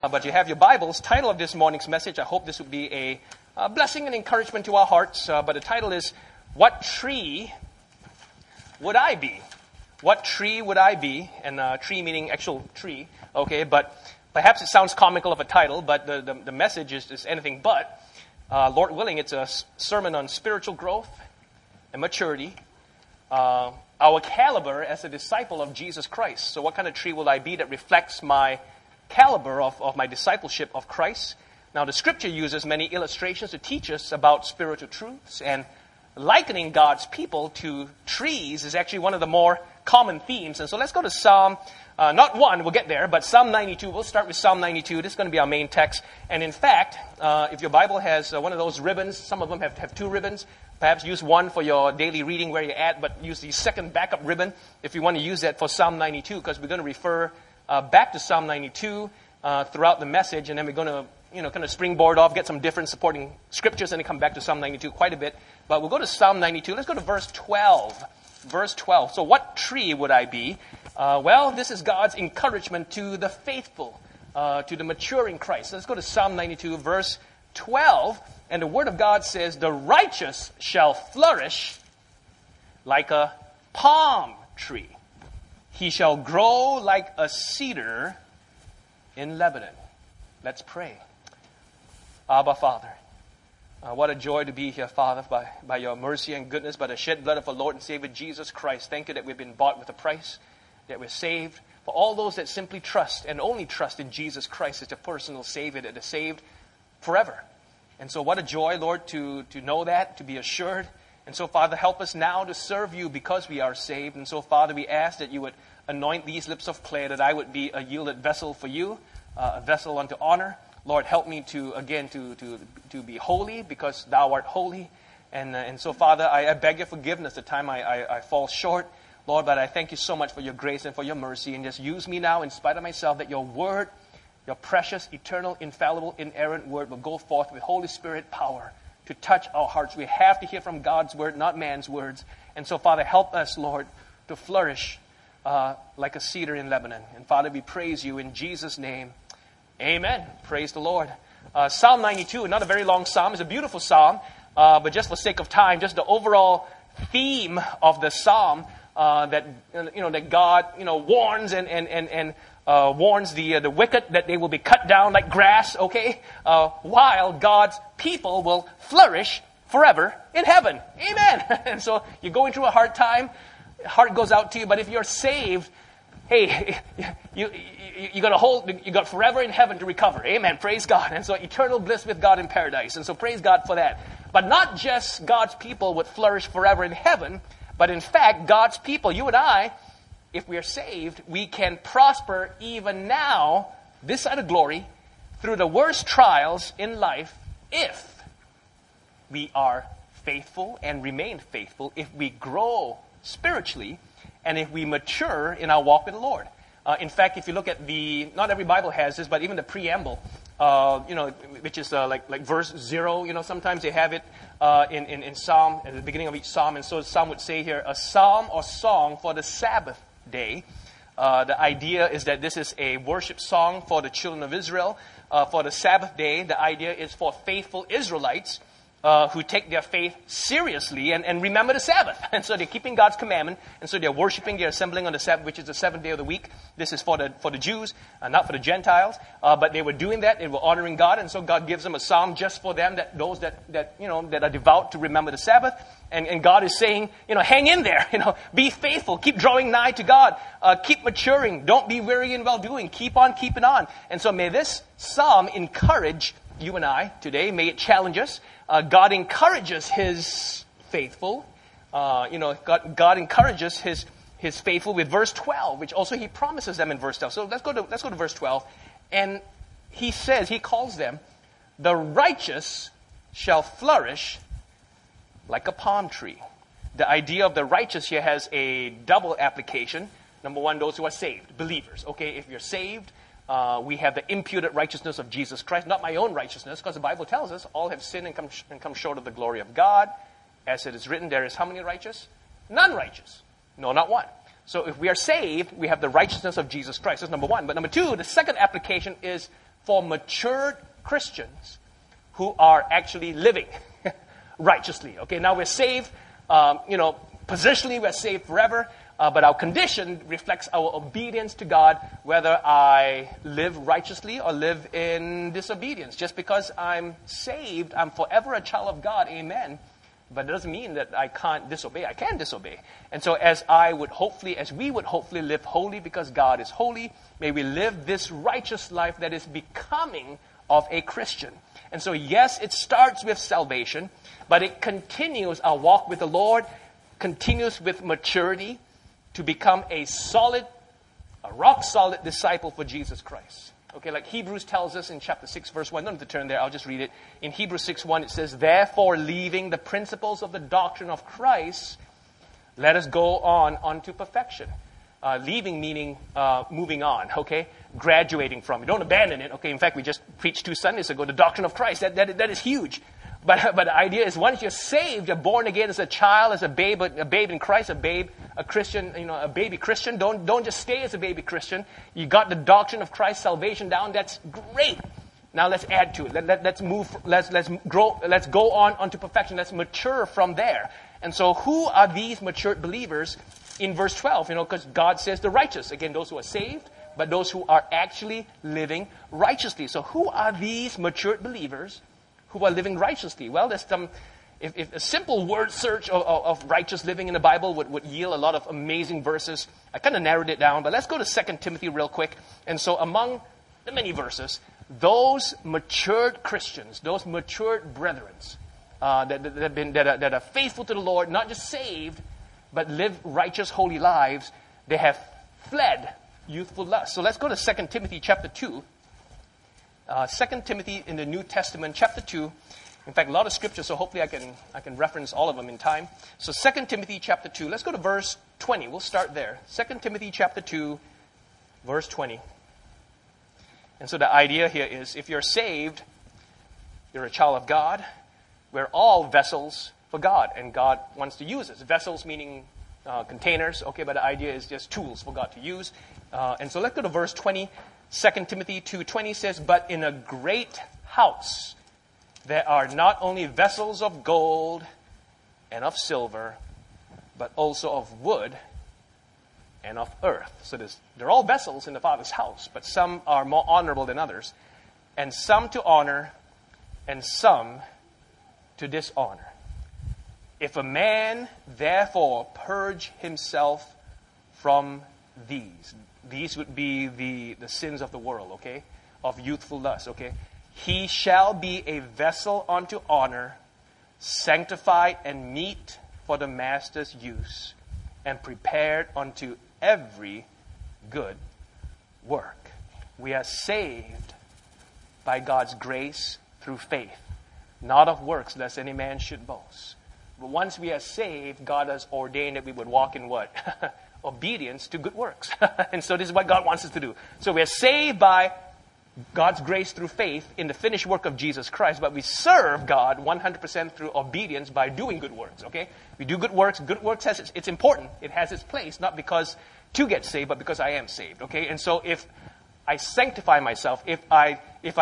but you have your Bibles. Title of this morning's message, I hope this would be a blessing and encouragement to our hearts. But the title is, What Tree Would I Be? What tree would I be? And tree meaning actual tree. Okay, but perhaps it sounds comical of a title, but the message is anything but. Lord willing, it's a sermon on spiritual growth and maturity. Our caliber as a disciple of Jesus Christ. So what kind of tree will I be that reflects my caliber of my discipleship of Christ? Now, the Scripture uses many illustrations to teach us about spiritual truths, and likening God's people to trees is actually one of the more common themes. And so let's go to Psalm, not 1, we'll get there, but Psalm 92. We'll start with Psalm 92. This is going to be our main text. And in fact, if your Bible has one of those ribbons, some of them have two ribbons. Perhaps use one for your daily reading where you're at, but use the second backup ribbon if you want to use that for Psalm 92, because we're going to refer back to Psalm 92 throughout the message, and then we're going to kind of springboard off, get some different supporting scriptures, and then come back to Psalm 92 quite a bit. But we'll go to Psalm 92. Let's go to verse 12. Verse 12. So what tree would I be? Well, this is God's encouragement to the faithful, to the mature in Christ. Let's go to Psalm 92, verse 12. And the Word of God says, the righteous shall flourish like a palm tree. He shall grow like a cedar in Lebanon. Let's pray. Abba, Father, what a joy to be here, Father, by your mercy and goodness, by the shed blood of our Lord and Savior Jesus Christ. Thank you that we've been bought with a price, that we're saved. For all those that simply trust and only trust in Jesus Christ as their personal Savior, that are saved forever. And so what a joy, Lord, to know that, to be assured. And so, Father, help us now to serve you because we are saved. And so, Father, we ask that you would anoint these lips of clay, that I would be a yielded vessel for you, a vessel unto honor. Lord, help me to be holy because thou art holy. And so, Father, I beg your forgiveness the time I fall short. Lord, but I thank you so much for your grace and for your mercy. And just use me now in spite of myself, that your word, your precious, eternal, infallible, inerrant word will go forth with Holy Spirit power to touch our hearts. We have to hear from God's word, not man's words. And so, Father, help us, Lord, to flourish like a cedar in Lebanon. And Father, we praise you in Jesus' name. Amen. Praise the Lord. Psalm 92, not a very long psalm. It's a beautiful psalm. But just for sake of time, just the overall theme of the psalm that God warns and warns the wicked that they will be cut down like grass, okay? While God's people will flourish forever in heaven. Amen. And so you're going through a hard time. Heart goes out to you. But if you're saved, hey, you got forever in heaven to recover. Amen. Praise God. And so eternal bliss with God in paradise. And so praise God for that. But not just God's people would flourish forever in heaven, but in fact, God's people, you and I, if we are saved, we can prosper even now, this side of glory, through the worst trials in life, if we are faithful and remain faithful, if we grow spiritually, and if we mature in our walk with the Lord. In fact, if you look at not every Bible has this, but even the preamble, which is like verse 0, sometimes they have it in Psalm, at the beginning of each Psalm. And so some would say here, a psalm or song for the Sabbath day. The idea is that this is a worship song for the children of Israel. For the Sabbath day, the idea is for faithful Israelites who take their faith seriously and remember the Sabbath. And so they're keeping God's commandment. And so they're worshiping, they're assembling on the Sabbath, which is the seventh day of the week. This is for the Jews, not for the Gentiles. But they were doing that. They were honoring God. And so God gives them a psalm just for them, those that are devout to remember the Sabbath. And God is saying, hang in there. Be faithful. Keep drawing nigh to God. Keep maturing. Don't be weary in well-doing. Keep on keeping on. And so may this psalm encourage you and I today. May it challenge us. God encourages His faithful. God encourages His faithful with verse 12, which also He promises them in verse 12. So let's go to verse 12. And He says, He calls them, the righteous shall flourish like a palm tree. The idea of the righteous here has a double application. Number one, those who are saved, believers. Okay, if you're saved, we have the imputed righteousness of Jesus Christ, not my own righteousness, because the Bible tells us all have sinned and come short of the glory of God. As it is written, there is how many righteous? None righteous. No, not one. So if we are saved, we have the righteousness of Jesus Christ. That's number one. But number two, the second application is for matured Christians who are actually living righteously. Okay, now we're saved, positionally we're saved forever, but our condition reflects our obedience to God, whether I live righteously or live in disobedience. Just because I'm saved, I'm forever a child of God, amen. But it doesn't mean that I can't disobey. I can disobey. And so as we would hopefully live holy because God is holy, may we live this righteous life that is becoming of a Christian. And so yes, it starts with salvation, but it continues, our walk with the Lord continues with maturity to become a rock solid disciple for Jesus Christ. Okay, like Hebrews tells us in chapter 6, verse 1. Don't have to turn there, I'll just read it. In Hebrews 6:1, it says, "Therefore, leaving the principles of the doctrine of Christ, let us go on unto perfection." Leaving meaning moving on, okay? Graduating from. You don't abandon it, okay? In fact, we just preached 2 Sundays ago, the doctrine of Christ. That is huge. But the idea is once you're saved, you're born again as a child, as a babe in Christ, a Christian, a baby Christian. Don't just stay as a baby Christian. You got the doctrine of Christ, salvation down. That's great. Now let's add to it. Let's move. Let's grow. Let's go on unto perfection. Let's mature from there. And so, who are these matured believers? In verse 12, because God says the righteous. Again, those who are saved, but those who are actually living righteously. So, who are these matured believers who are living righteously? Well, there's if a simple word search of righteous living in the Bible would yield a lot of amazing verses. I kind of narrowed it down, but let's go to 2 Timothy real quick. And so among the many verses, those matured Christians, those matured brethren that are faithful to the Lord, not just saved, but live righteous, holy lives, they have fled youthful lust. So let's go to 2 Timothy chapter 2. 2 Timothy in the New Testament, chapter 2. In fact, a lot of scripture, so hopefully I can reference all of them in time. So 2 Timothy chapter 2. Let's go to verse 20. We'll start there. 2 Timothy chapter 2, verse 20. And so the idea here is if you're saved, you're a child of God. We're all vessels for God, and God wants to use us. Vessels meaning containers, okay, but the idea is just tools for God to use. And so let's go to verse 20. 2 Timothy 2:20 says, "But in a great house there are not only vessels of gold and of silver, but also of wood and of earth." So they're all vessels in the Father's house, but some are more honorable than others, and some to honor, and some to dishonor. If a man therefore purge himself from these would be the sins of the world, okay? Of youthful lust, okay? He shall be a vessel unto honor, sanctified and meet for the master's use, and prepared unto every good work. We are saved by God's grace through faith, not of works, lest any man should boast. But once we are saved, God has ordained that we would walk in what? Obedience to good works. And so this is what God wants us to do. So we are saved by God's grace through faith in the finished work of Jesus Christ, but we serve God 100% through obedience by doing good works, okay? We do good works. Good works it's important. It has its place, not because to get saved, but because I am saved, okay? And so if I sanctify myself, if I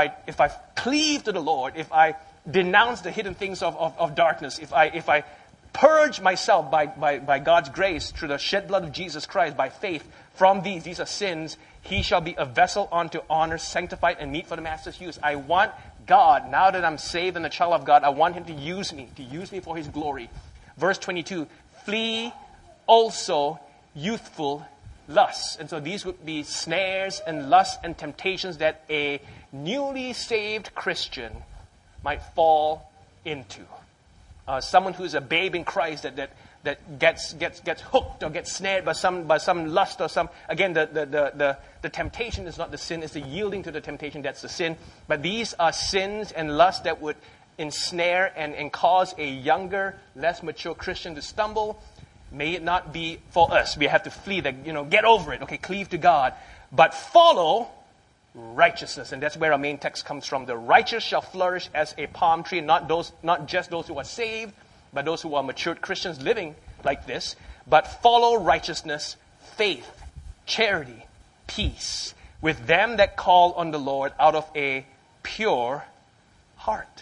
cleave to the Lord, if I denounce the hidden things of darkness, if I purge myself by God's grace through the shed blood of Jesus Christ by faith from these are sins, he shall be a vessel unto honor, sanctified and meet for the master's use. I want God, now that I'm saved and a child of God, I want him to use me for his glory. Verse 22, flee also youthful lusts. And so these would be snares and lusts and temptations that a newly saved Christian might fall into. Someone who's a babe in Christ that gets hooked or gets snared by some lust or some. Again, the temptation is not the sin; it's the yielding to the temptation that's the sin. But these are sins and lusts that would ensnare and cause a younger, less mature Christian to stumble. May it not be for us. We have to flee that. Get over it. Okay, cleave to God, but follow righteousness, and that's where our main text comes from. The righteous shall flourish as a palm tree, not just those who are saved, but those who are matured Christians living like this. But follow righteousness, faith, charity, peace with them that call on the Lord out of a pure heart.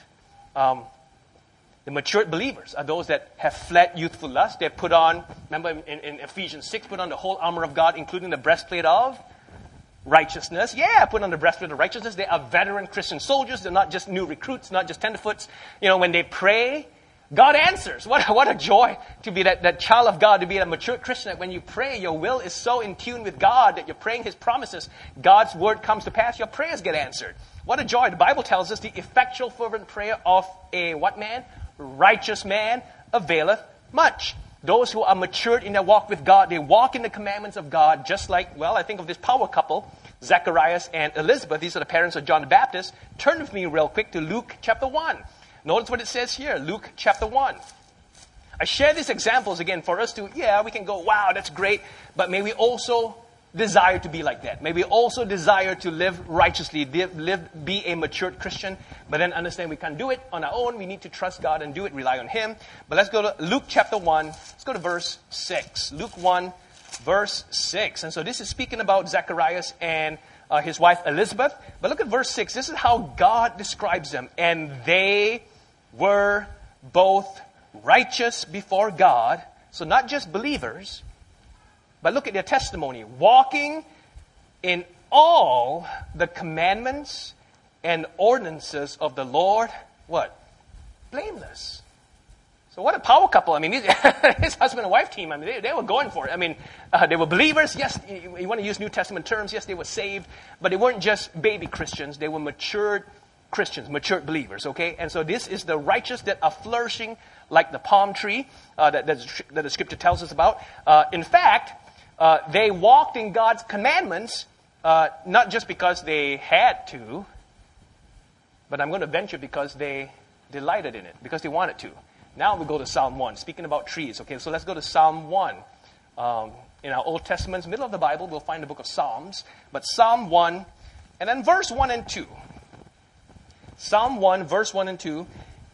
The matured believers are those that have fled youthful lust. They put on, remember in Ephesians 6, put on the whole armor of God, including the breastplate of righteousness. Yeah, put on the breastplate of righteousness. They are veteran Christian soldiers. They're not just new recruits, not just tenderfoots. When they pray, God answers. What a joy to be that child of God, to be a mature Christian. That when you pray, your will is so in tune with God that you're praying His promises. God's word comes to pass. Your prayers get answered. What a joy. The Bible tells us the effectual fervent prayer of a what man? Righteous man availeth much. Those who are matured in their walk with God, they walk in the commandments of God, just like, I think of this power couple, Zacharias and Elizabeth. These are the parents of John the Baptist. Turn with me real quick to Luke chapter 1. Notice what it says here, Luke chapter 1. I share these examples again for us to, we can go, wow, that's great, but may we also desire to be like that. May we also desire to live righteously, be a matured Christian, but then understand we can't do it on our own. We need to trust God and do it, rely on Him. But let's go to Luke chapter 1. Let's go to verse 6. Luke 1, verse 6. And so this is speaking about Zacharias and his wife Elizabeth. But look at verse 6. This is how God describes them. And they were both righteous before God. So not just believers, but look at their testimony. Walking in all the commandments and ordinances of the Lord, what? Blameless. So what a power couple. I mean, his husband and wife team, they were going for it. I mean, they were believers. Yes, you want to use New Testament terms. Yes, they were saved. But they weren't just baby Christians. They were matured Christians, matured believers, okay? And so this is the righteous that are flourishing like the palm tree that the Scripture tells us about. In fact, they walked in God's commandments, not just because they had to, but I'm going to venture because they delighted in it, because they wanted to. Now we go to Psalm 1, speaking about trees. Okay, so let's go to Psalm 1. In our Old Testament's middle of the Bible, we'll find the book of Psalms. But Psalm 1, and then verse 1 and 2. Psalm 1, verse 1 and 2.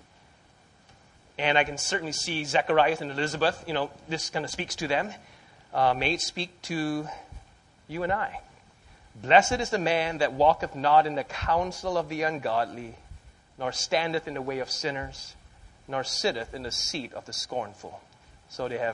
And I can certainly see Zacharias and Elizabeth. This kind of speaks to them. May it speak to you and I. Blessed is the man that walketh not in the counsel of the ungodly, nor standeth in the way of sinners, nor sitteth in the seat of the scornful. So they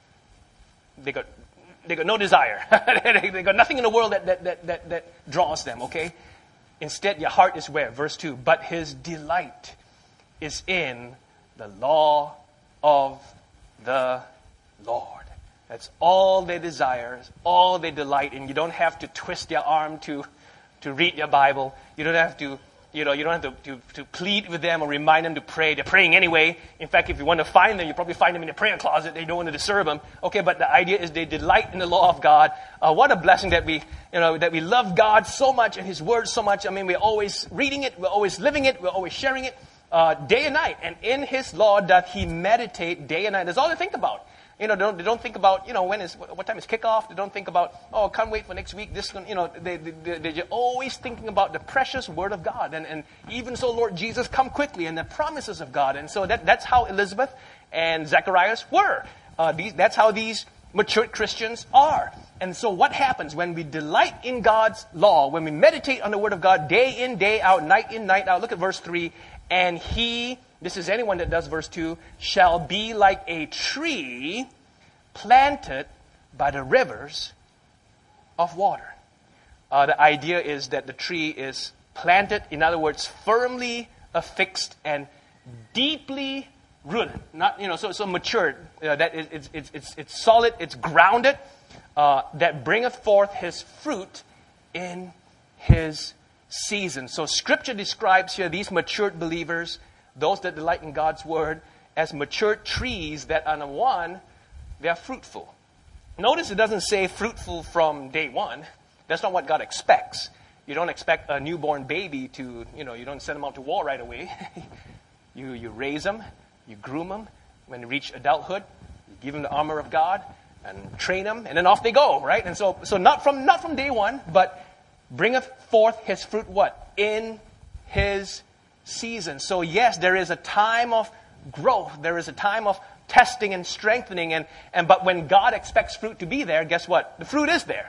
got no desire. They got nothing in the world that draws them, okay? Instead, your heart is where? Verse 2. But his delight is in the law of the Lord. That's all they desire, all they delight in. You don't have to twist your arm to read your Bible. You don't have to, you don't have to plead with them or remind them to pray. They're praying anyway. In fact, if you want to find them, you probably find them in the prayer closet. They don't want to disturb them. Okay, but the idea is they delight in the law of God. What a blessing that we love God so much and His Word so much. I mean, we're always reading it, we're always living it, we're always sharing it day and night. And in His law doth he meditate day and night. That's all they think about. They don't think about, what time is kickoff. They don't think about, can't wait for next week. This one, they're always thinking about the precious Word of God. And even so, Lord Jesus, come quickly, and the promises of God. And so that's how Elizabeth and Zacharias were. That's how these matured Christians are. And so what happens when we delight in God's law, when we meditate on the Word of God day in, day out, night in, night out? Look at verse 3. And he, this is anyone that does verse 2, shall be like a tree planted by the rivers of water. The idea is that the tree is planted, in other words, firmly affixed and deeply rooted. Not, so matured. That it's solid, it's grounded, that bringeth forth his fruit in his season. So Scripture describes here these matured believers, those that delight in God's Word, as matured trees that on the one, they are fruitful. Notice it doesn't say fruitful from day one. That's not what God expects. You don't expect a newborn baby to, you don't send them out to war right away. You raise them, you groom them. When they reach adulthood, you give them the armor of God and train them, and then off they go, right? And so not from day one, but bringeth forth his fruit what? In his season. So yes, there is a time of growth. There is a time of testing and strengthening. But when God expects fruit to be there, guess what? The fruit is there.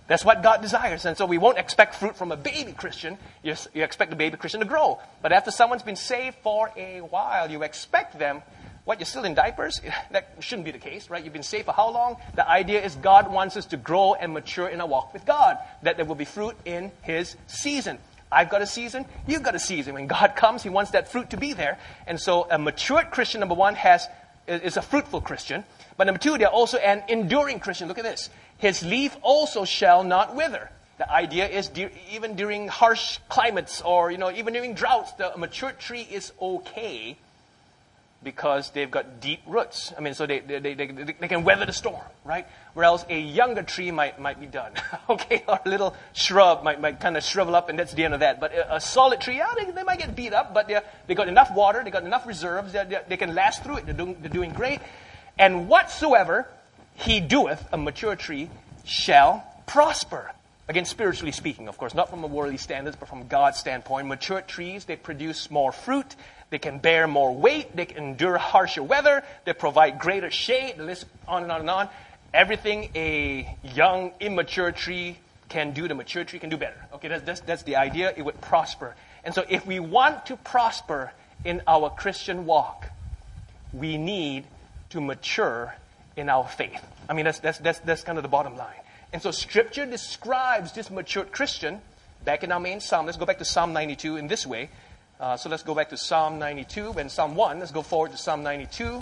That's what God desires. And so we won't expect fruit from a baby Christian. You expect the baby Christian to grow. But after someone's been saved for a while, you expect them, what, you're still in diapers? That shouldn't be the case, right? You've been saved for how long? The idea is God wants us to grow and mature in our walk with God, that there will be fruit in His season. I've got a season, you've got a season. When God comes, He wants that fruit to be there. And so a matured Christian, number one, is a fruitful Christian. But number two, they're also an enduring Christian. Look at this. His leaf also shall not wither. The idea is even during harsh climates or, even during droughts, the matured tree is okay because they've got deep roots. I mean, so they can weather the storm, right? Whereas a younger tree might be done, okay? Or a little shrub might kind of shrivel up, and that's the end of that. But a solid tree, they might get beat up, but they got enough water, they got enough reserves, they can last through it. They're doing great. And whatsoever he doeth, a mature tree, shall prosper. Again, spiritually speaking, of course, not from a worldly standards, but from God's standpoint. Mature trees, they produce more fruit. They can bear more weight. They can endure harsher weather. They provide greater shade. The list on and on and on. Everything a young, immature tree can do, the mature tree can do better. Okay, that's the idea. It would prosper. And so if we want to prosper in our Christian walk, we need to mature in our faith. I mean, that's kind of the bottom line. And so Scripture describes this matured Christian back in our main Psalm. Let's go back to Psalm 92 in this way. So let's go back to Psalm 92 and Psalm 1. Let's go forward to Psalm 92.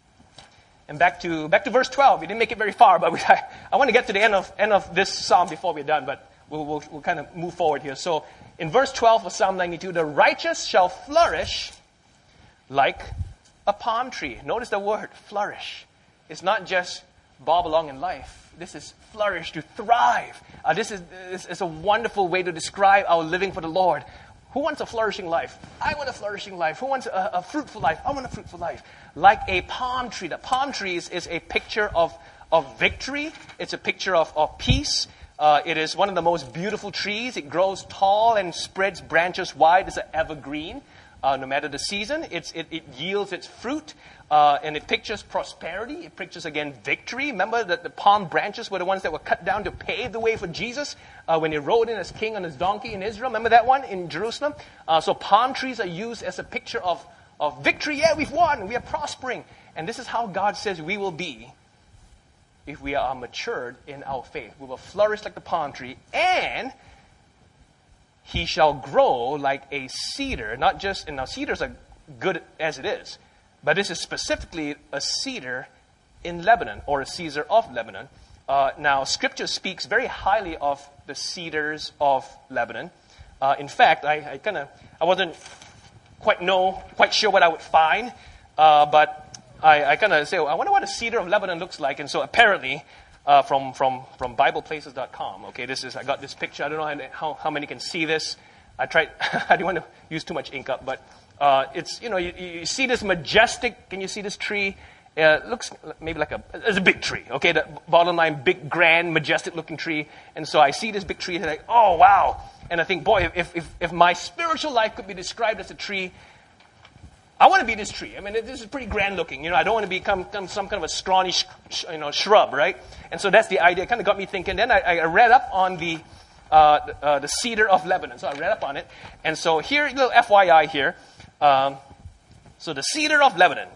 And back to verse 12. We didn't make it very far, but I want to get to the end of this Psalm before we're done, but we'll kind of move forward here. So in verse 12 of Psalm 92, the righteous shall flourish like a palm tree. Notice the word, flourish. It's not just bob along in life. This is flourish, to thrive. This is a wonderful way to describe our living for the Lord. Who wants a flourishing life? I want a flourishing life. Who wants a fruitful life? I want a fruitful life. Like a palm tree. The palm tree is a picture of victory. It's a picture of peace. It is one of the most beautiful trees. It grows tall and spreads branches wide. It's an evergreen. No matter the season, it yields its fruit, and it pictures prosperity. It pictures, again, victory. Remember that the palm branches were the ones that were cut down to pave the way for Jesus when he rode in as king on his donkey in Israel. Remember that one in Jerusalem? So palm trees are used as a picture of victory. Yeah, we've won. We are prospering. And this is how God says we will be if we are matured in our faith. We will flourish like the palm tree, and he shall grow like a cedar. Not just, and now cedars are good as it is, but this is specifically a cedar in Lebanon, or a cedar of Lebanon. Now, Scripture speaks very highly of the cedars of Lebanon. In fact, I wasn't quite sure what I would find, but I kind of say, I wonder what a cedar of Lebanon looks like. And so apparently, from BiblePlaces.com. Okay, I got this picture. I don't know how many can see this. I tried. I didn't want to use too much ink up, but it's you see this majestic. Can you see this tree? It looks maybe it's a big tree. Okay, the bottom line, big, grand, majestic-looking tree. And so I see this big tree, and I'm like, oh wow! And I think, boy, if my spiritual life could be described as a tree, I want to be this tree. I mean, this is pretty grand looking. I don't want to become some kind of a scrawny, shrub, right? And so that's the idea. It kind of got me thinking. Then I read up on the cedar of Lebanon. So I read up on it. And so here, a little FYI here. So the cedar of Lebanon,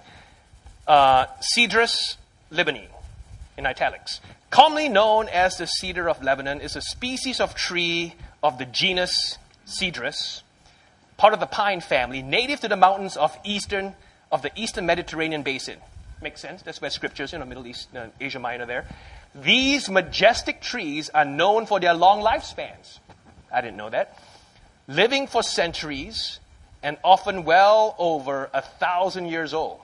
Cedrus libani, in italics, commonly known as the cedar of Lebanon, is a species of tree of the genus Cedrus, part of the pine family, native to the mountains of the eastern Mediterranean basin. Makes sense? That's where Scriptures, Middle East, Asia Minor there. These majestic trees are known for their long lifespans. I didn't know that. Living for centuries and often well over 1,000 years old.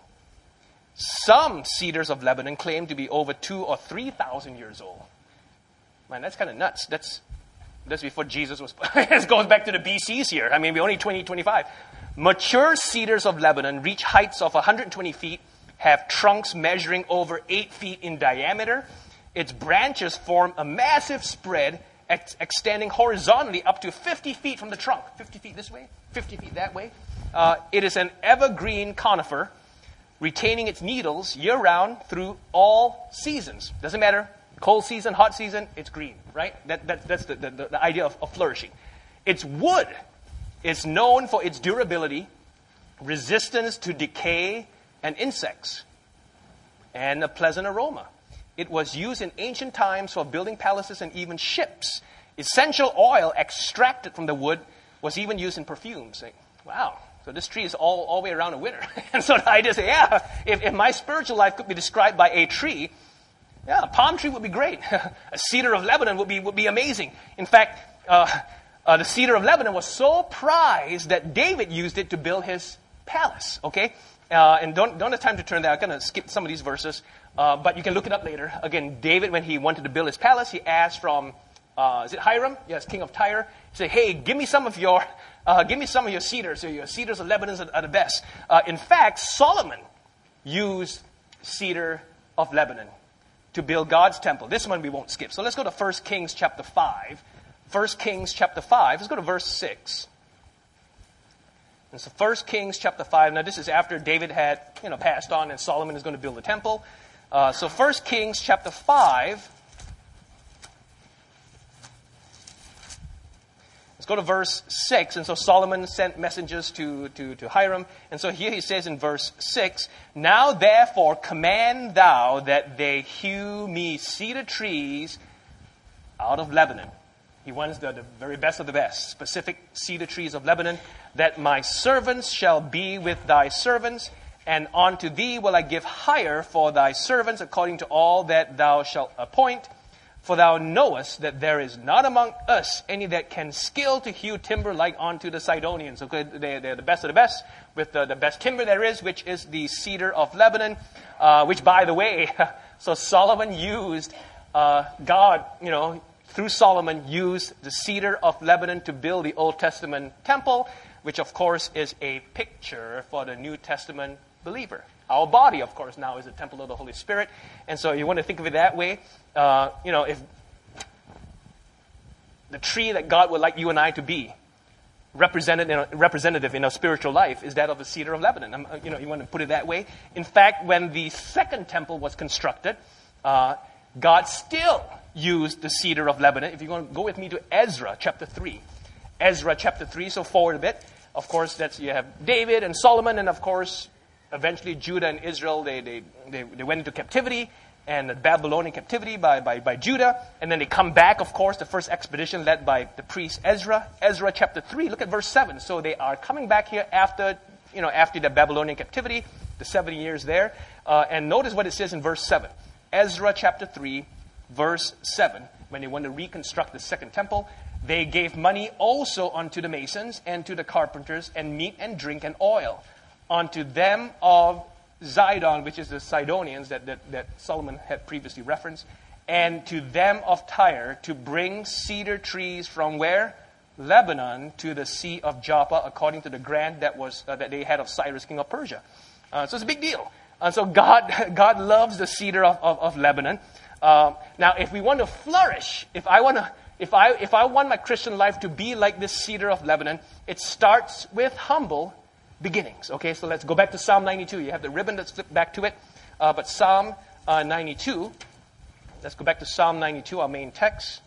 Some cedars of Lebanon claim to be over 2,000 or 3,000 years old. Man, that's kind of nuts. That's before Jesus was... It goes back to the BCs here. I mean, we're only 2025. Mature cedars of Lebanon reach heights of 120 feet, have trunks measuring over 8 feet in diameter. Its branches form a massive spread extending horizontally up to 50 feet from the trunk. 50 feet this way, 50 feet that way. It is an evergreen conifer, retaining its needles year-round through all seasons. Doesn't matter Cold season, hot season, it's green, right? That's the idea of flourishing. Its wood is known for its durability, resistance to decay and insects, and a pleasant aroma. It was used in ancient times for building palaces and even ships. Essential oil extracted from the wood was even used in perfumes. Like, wow, so this tree is all the way around a winter. And so the idea is, if my spiritual life could be described by a tree, a palm tree would be great. A cedar of Lebanon would be amazing. In fact, the cedar of Lebanon was so prized that David used it to build his palace. Okay, and don't have time to turn that. I'm going to skip some of these verses, but you can look it up later. Again, David, when he wanted to build his palace, he asked from is it Hiram? Yes, king of Tyre. He said, "Hey, give me some of your cedars. Your cedars of Lebanon are the best." In fact, Solomon used cedar of Lebanon to build God's temple. This one we won't skip. So let's go to 1 Kings chapter 5. 1 Kings chapter 5. Let's go to verse 6. And so 1 Kings chapter 5. Now this is after David had passed on and Solomon is going to build the temple. So 1 Kings chapter 5. Let's go to verse 6. And so Solomon sent messengers to Hiram. And so here he says in verse 6, "Now therefore command thou that they hew me cedar trees out of Lebanon." He wants the very best of the best, specific cedar trees of Lebanon, "that my servants shall be with thy servants, and unto thee will I give hire for thy servants according to all that thou shalt appoint. For thou knowest that there is not among us any that can skill to hew timber like unto the Sidonians." Okay, they're the best of the best, with the best timber there is, which is the cedar of Lebanon, which, by the way, so Solomon used, God, through Solomon, used the cedar of Lebanon to build the Old Testament temple, which, of course, is a picture for the New Testament believer. Our body, of course, now is a temple of the Holy Spirit. And so you want to think of it that way. If the tree that God would like you and I to be representative in our spiritual life is that of the cedar of Lebanon. You want to put it that way. In fact, when the second temple was constructed, God still used the cedar of Lebanon. If you want to go with me to Ezra chapter 3. Ezra chapter 3, so forward a bit. Of course, you have David and Solomon, and of course, eventually Judah and Israel, they went into captivity, and the Babylonian captivity by Judah. And then they come back, of course, the first expedition led by the priest Ezra. Ezra chapter 3, look at verse 7. So they are coming back here after the Babylonian captivity, the 70 years there. And notice what it says in verse 7. Ezra chapter 3, verse 7. When they want to reconstruct the second temple, they gave money also unto the masons and to the carpenters, and meat and drink and oil unto them of Zidon, which is the Sidonians that Solomon had previously referenced, and to them of Tyre, to bring cedar trees from where? Lebanon to the Sea of Joppa, according to the grant that they had of Cyrus, king of Persia. So it's a big deal. And so God loves the cedar of Lebanon. Now, if we want to flourish, if I want my Christian life to be like this cedar of Lebanon, it starts with humble beginnings. Okay, so let's go back to Psalm 92. You have the ribbon that's flipped back to it. But Psalm 92, let's go back to Psalm 92, our main text.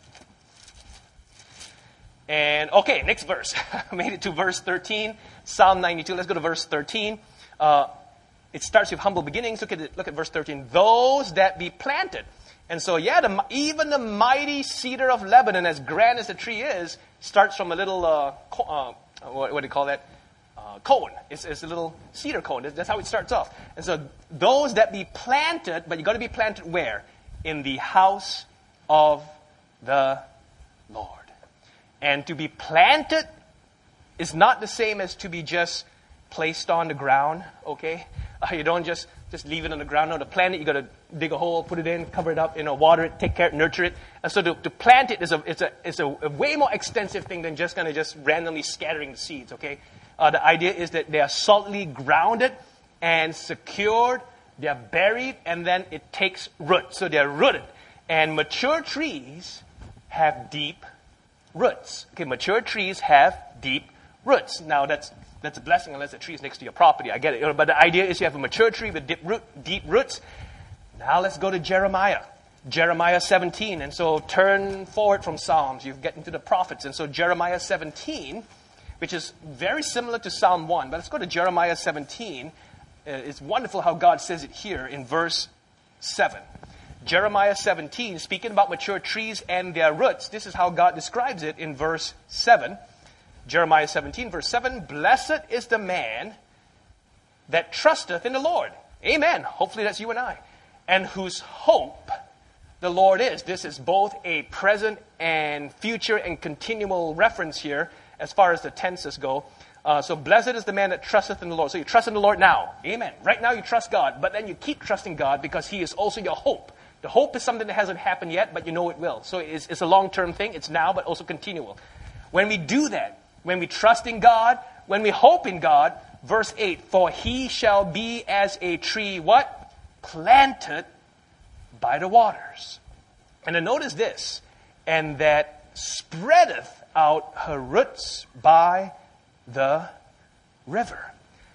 And, okay, next verse. I made it to verse 13. Psalm 92, let's go to verse 13. It starts with humble beginnings. Look at verse 13. Those that be planted. And so, even the mighty cedar of Lebanon, as grand as the tree is, starts from a little, what do you call that? Cone. It's a little cedar cone. That's how it starts off. And so those that be planted, but you got to be planted where? In the house of the Lord. And to be planted is not the same as to be just placed on the ground, okay? You don't just leave it on the ground. No, to plant it, you got to dig a hole, put it in, cover it up, water it, take care, nurture it. And so to plant it is a way more extensive thing than just kind of just randomly scattering the seeds, okay? The idea is that they are solidly grounded and secured. They are buried, and then it takes root. So they are rooted. And mature trees have deep roots. Okay, mature trees have deep roots. Now, that's a blessing unless the tree is next to your property. I get it. But the idea is you have a mature tree with deep roots. Now let's go to Jeremiah. Jeremiah 17. And so turn forward from Psalms. You get into the prophets. And so Jeremiah 17, which is very similar to Psalm 1. But let's go to Jeremiah 17. It's wonderful how God says it here in verse 7. Jeremiah 17, speaking about mature trees and their roots. This is how God describes it in verse 7. Jeremiah 17, verse 7. Blessed is the man that trusteth in the Lord. Amen. Hopefully that's you and I. And whose hope the Lord is. This is both a present and future and continual reference here as far as the tenses go. So blessed is the man that trusteth in the Lord. So you trust in the Lord now. Amen. Right now you trust God, but then you keep trusting God because He is also your hope. The hope is something that hasn't happened yet, but you know it will. So it's a long-term thing. It's now, but also continual. When we do that, when we trust in God, when we hope in God, verse 8, for he shall be as a tree, what? Planted by the waters. And then notice this, and that spreadeth out her roots by the river.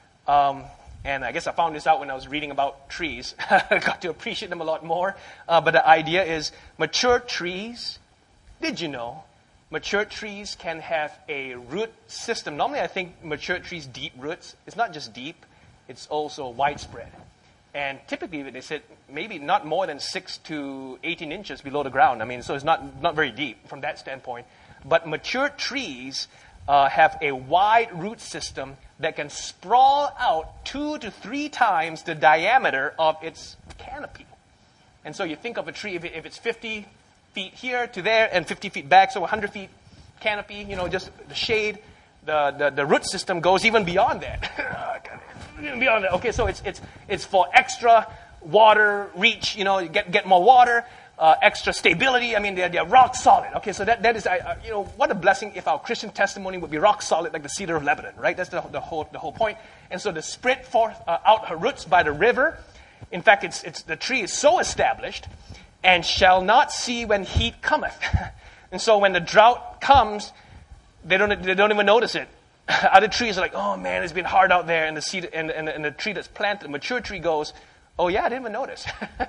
And I guess I found this out when I was reading about trees. I got to appreciate them a lot more. But the idea is mature trees, did you know, mature trees can have a root system. Normally I think mature trees, deep roots. It's not just deep, it's also widespread. And typically they said maybe not more than 6 to 18 inches below the ground. I mean, so it's not very deep from that standpoint. But mature trees have a wide root system that can sprawl out 2 to 3 times the diameter of its canopy. And so you think of a tree, if it's 50 feet here to there and 50 feet back, so 100 feet canopy, just the shade, the root system goes even beyond that. Beyond that. Okay, so it's for extra water reach, get more water. Extra stability. I mean, they're rock solid. Okay, so that is, what a blessing if our Christian testimony would be rock solid like the cedar of Lebanon, right? That's the whole point. And so to spread forth out her roots by the river. In fact, it's the tree is so established, and shall not see when heat cometh. And so when the drought comes, they don't even notice it. Other trees are like, oh man, it's been hard out there, and the cedar and the tree that's planted, the mature tree goes, oh yeah, I didn't even notice.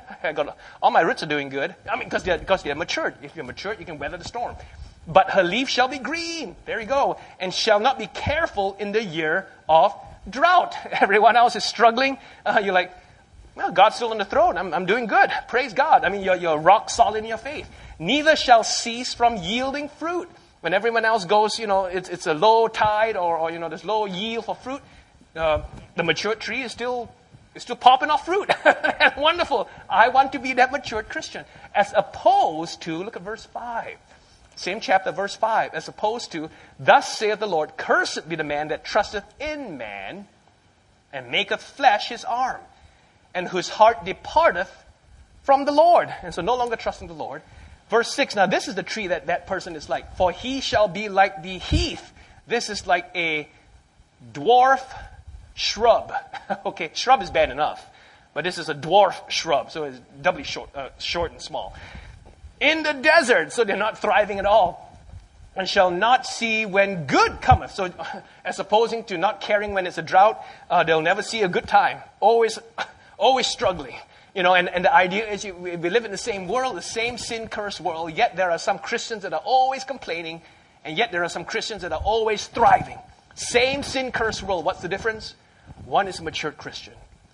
All my roots are doing good. I mean, because they're matured. If you're matured, you can weather the storm. But her leaf shall be green. There you go. And shall not be careful in the year of drought. Everyone else is struggling. You're like, well, God's still on the throne. I'm doing good. Praise God. I mean, you're rock solid in your faith. Neither shall cease from yielding fruit. When everyone else goes, it's a low tide or there's low yield for fruit. The mature tree is still popping off fruit. Wonderful. I want to be that mature Christian. As opposed to, look at verse 5. Same chapter, verse 5. As opposed to, thus saith the Lord, cursed be the man that trusteth in man, and maketh flesh his arm, and whose heart departeth from the Lord. And so no longer trusting the Lord. Verse 6, now this is the tree that person is like. For he shall be like the heath. This is like a dwarf shrub. Okay, shrub is bad enough, but this is a dwarf shrub, so it's doubly short and small. In the desert, so they're not thriving at all. And shall not see when good cometh. So as opposing to not caring when it's a drought, they'll never see a good time. Always struggling. And the idea is we live in the same world, the same sin-cursed world, yet there are some Christians that are always complaining, and yet there are some Christians that are always thriving. Same sin-cursed world. What's the difference? One is a mature Christian,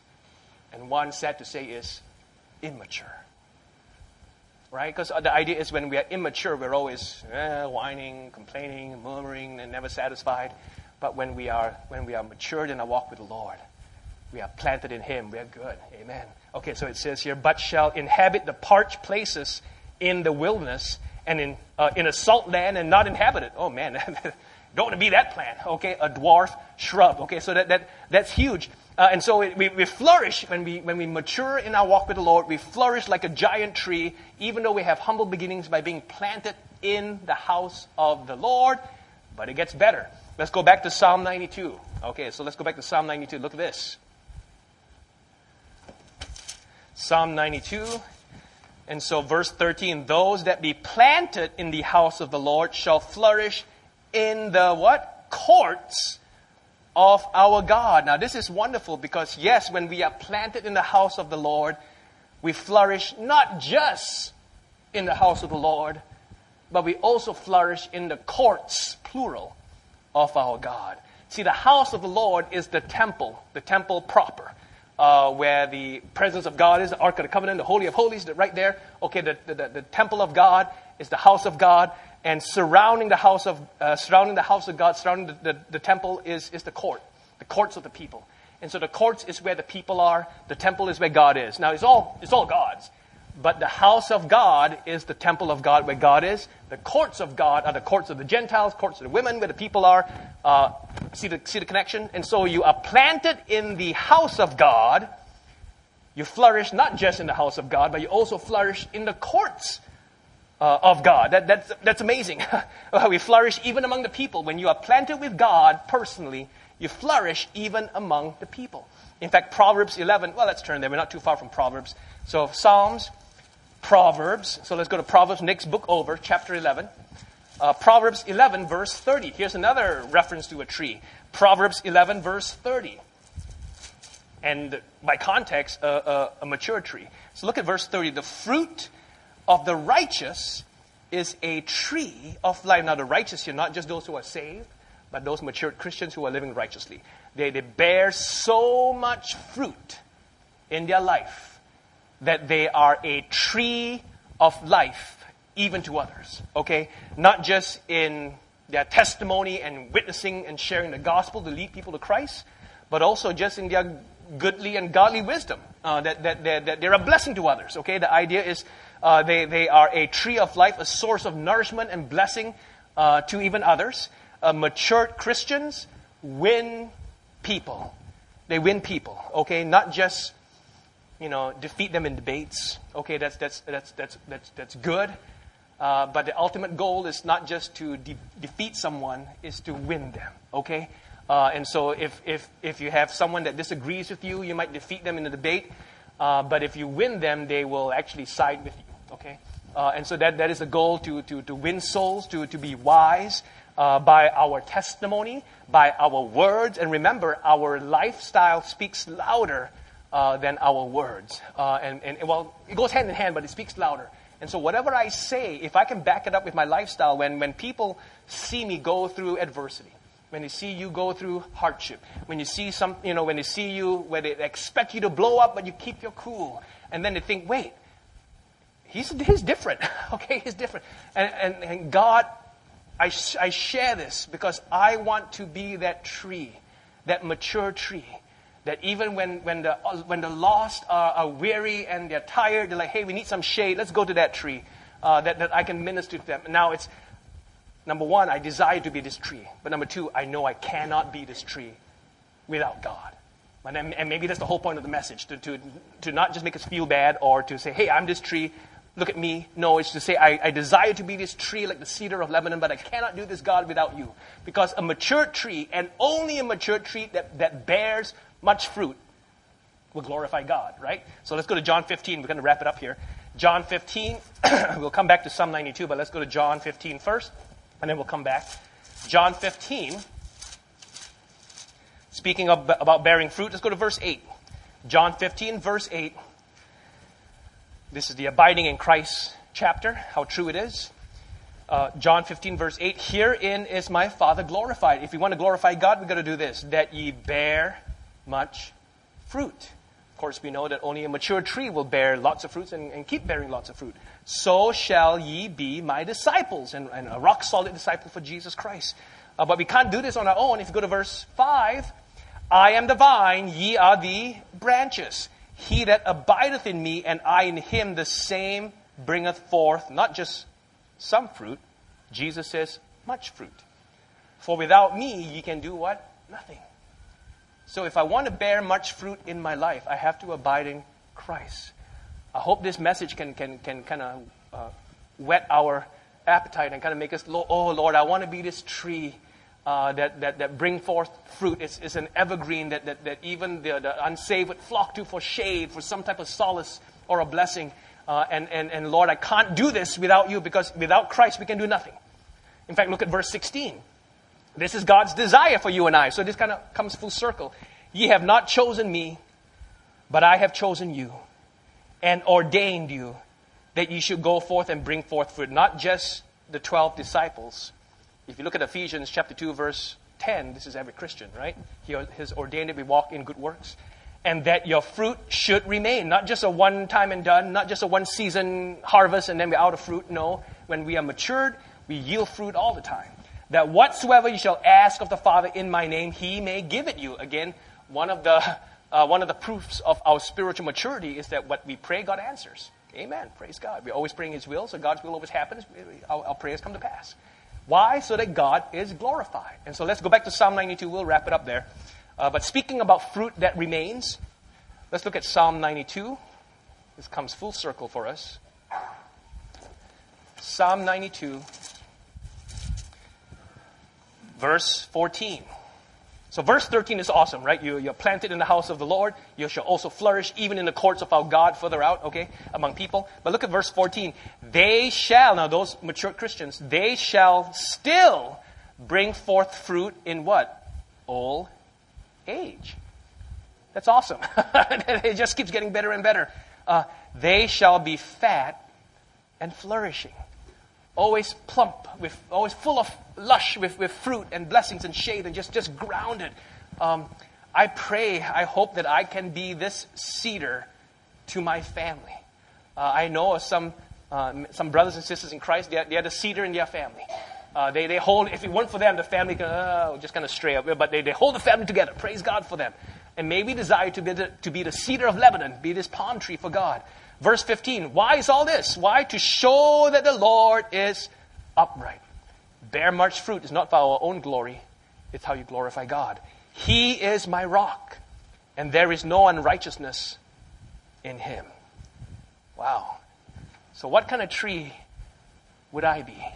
and one, sad to say, is immature. Right? Because the idea is when we are immature, we're always whining, complaining, murmuring, and never satisfied. But when we are matured in our walk with the Lord, we are planted in Him. We are good. Amen. Okay, so it says here, but shall inhabit the parched places in the wilderness, and in a salt land and not inhabited. Oh man, don't want to be that plant. Okay, a dwarf shrub. Okay, so that's huge. And so we flourish when we mature in our walk with the Lord. We flourish like a giant tree, even though we have humble beginnings by being planted in the house of the Lord. But it gets better. Let's go back to Psalm 92. Okay, so let's go back to Psalm 92. Look at this. Psalm 92. And so verse 13, those that be planted in the house of the Lord shall flourish in the what? Courts of our God. Now this is wonderful because yes, when we are planted in the house of the Lord, we flourish not just in the house of the Lord, but we also flourish in the courts, plural, of our God. See, the house of the Lord is the temple proper, where the presence of God is, the Ark of the Covenant, the Holy of Holies, right there. Okay, the temple of God is the house of God, and surrounding the house of God, surrounding the temple is the courts of the people. And so the courts is where the people are. The temple is where God is. Now, it's all God's. But the house of God is the temple of God where God is. The courts of God are the courts of the Gentiles, courts of the women where the people are. See the connection? And so you are planted in the house of God. You flourish not just in the house of God, but you also flourish in the courts of God. That's amazing. We flourish even among the people. When you are planted with God personally, you flourish even among the people. In fact, Proverbs 11, well, let's turn there. We're not too far from Proverbs. So Psalms, Proverbs. So let's go to Proverbs, next book over, chapter 11. Proverbs 11, verse 30. Here's another reference to a tree. Proverbs 11, verse 30. And by context, a mature tree. So look at verse 30. The fruit of the righteous is a tree of life. Now, the righteous here, not just those who are saved, but those mature Christians who are living righteously. They bear so much fruit in their life that they are a tree of life, even to others. Okay? Not just in their testimony and witnessing and sharing the gospel to lead people to Christ, but also just in their goodly and godly wisdom, that they're a blessing to others. Okay? The idea is they are a tree of life, a source of nourishment and blessing to even others. Mature Christians win people. They win people. Okay, not just defeat them in debates. Okay, that's good. But the ultimate goal is not just to defeat someone, is to win them. Okay, and so if you have someone that disagrees with you, you might defeat them in a debate. But if you win them, they will actually side with you. Okay, and so that is the goal, to win souls, to be wise. By our testimony, by our words. And remember, our lifestyle speaks louder than our words. And it goes hand in hand, but it speaks louder. And so whatever I say, if I can back it up with my lifestyle, when people see me go through adversity, when they see you go through hardship, when you see when they see you, where they expect you to blow up, but you keep your cool. And then they think, wait, he's different. Okay, he's different. And God, I share this because I want to be that tree, that mature tree, that even when the lost are weary and they're tired, they're like, hey, we need some shade. Let's go to that tree, that I can minister to them. Now it's, number one, I desire to be this tree. But number two, I know I cannot be this tree without God. And maybe that's the whole point of the message, to not just make us feel bad or to say, hey, I'm this tree. Look at me. No, it's to say I desire to be this tree like the cedar of Lebanon, but I cannot do this, God, without you. Because a mature tree, and only a mature tree that bears much fruit, will glorify God, right? So let's go to John 15. We're going to wrap it up here. John 15. We'll come back to Psalm 92, but let's go to John 15 first, and then we'll come back. John 15. Speaking about bearing fruit, let's go to verse 8. John 15, verse 8. This is the abiding in Christ chapter, how true it is. John 15, verse 8. Herein is my Father glorified. If we want to glorify God, we've got to do this. That ye bear much fruit. Of course, we know that only a mature tree will bear lots of fruits and keep bearing lots of fruit. So shall ye be my disciples, and a rock-solid disciple for Jesus Christ. But we can't do this on our own. If you go to verse 5, I am the vine, ye are the branches. He that abideth in me, and I in him, the same bringeth forth not just some fruit. Jesus says, much fruit. For without me, ye can do what? Nothing. So if I want to bear much fruit in my life, I have to abide in Christ. I hope this message can kind of whet our appetite and kind of make us, oh Lord, I want to be this tree that bring forth fruit. It's an evergreen that even the unsaved would flock to for shade, for some type of solace or a blessing. And Lord, I can't do this without you, because without Christ we can do nothing. In fact, look at verse 16. This is God's desire for you and I. So this kind of comes full circle. Ye have not chosen me, but I have chosen you and ordained you that you should go forth and bring forth fruit. Not just the 12 disciples. If you look at Ephesians chapter 2, verse 10, this is every Christian, right? He has ordained that we walk in good works. And that your fruit should remain. Not just a one time and done, not just a one season harvest and then we're out of fruit. No, when we are matured, we yield fruit all the time. That whatsoever you shall ask of the Father in my name, He may give it you. Again, one of the proofs of our spiritual maturity is that what we pray, God answers. Amen. Praise God. We're always praying His will, so God's will always happens. Our prayers come to pass. Why? So that God is glorified. And so let's go back to Psalm 92. We'll wrap it up there. But speaking about fruit that remains, let's look at Psalm 92. This comes full circle for us. Psalm 92, verse 14. So verse 13 is awesome, right? You're planted in the house of the Lord. You shall also flourish even in the courts of our God further out, okay, among people. But look at verse 14. They shall, now those mature Christians, they shall still bring forth fruit in what? Old age. That's awesome. It just keeps getting better and better. They shall be fat and flourishing. Always plump, always full of lush with fruit and blessings and shade and just grounded. I pray, I hope that I can be this cedar to my family. I know of some brothers and sisters in Christ, they are the cedar in their family. They hold, if it weren't for them, the family just kind of stray up. But they hold the family together. Praise God for them. And may we desire to be the cedar of Lebanon, be this palm tree for God. Verse 15, why is all this? Why? To show that the Lord is upright. Bear much fruit is not for our own glory. It's how you glorify God. He is my rock, and there is no unrighteousness in Him. Wow. So what kind of tree would I be?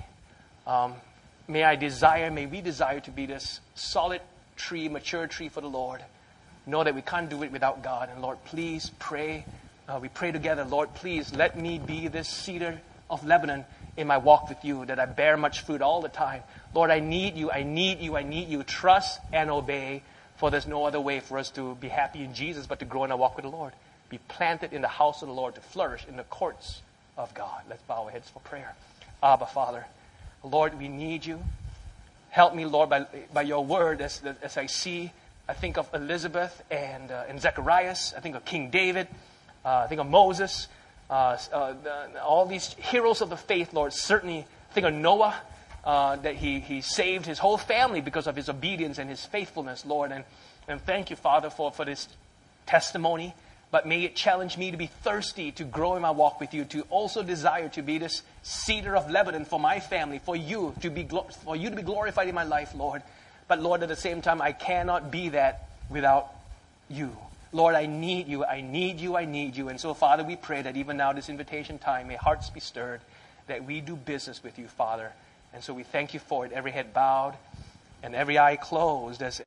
May we desire to be this solid tree, mature tree for the Lord. Know that we can't do it without God. And Lord, please pray. We pray together, Lord, please let me be this cedar of Lebanon in my walk with you, that I bear much fruit all the time. Lord, I need you, I need you, I need you. Trust and obey, for there's no other way for us to be happy in Jesus but to grow in our walk with the Lord. Be planted in the house of the Lord, to flourish in the courts of God. Let's bow our heads for prayer. Abba, Father, Lord, we need you. Help me, Lord, by your word as I see. I think of Elizabeth and Zacharias. I think of King David. I think of Moses. All these heroes of the faith, Lord. Certainly think of Noah, that he saved his whole family because of his obedience and his faithfulness, Lord. And thank you, Father, for this testimony. But may it challenge me to be thirsty to grow in my walk with you, to also desire to be this cedar of Lebanon for my family, for you to be glorified in my life, Lord. But Lord, at the same time, I cannot be that without you. Lord, I need you, I need you, I need you. And so, Father, we pray that even now, this invitation time, may hearts be stirred, that we do business with you, Father. And so we thank you for it. Every head bowed and every eye closed as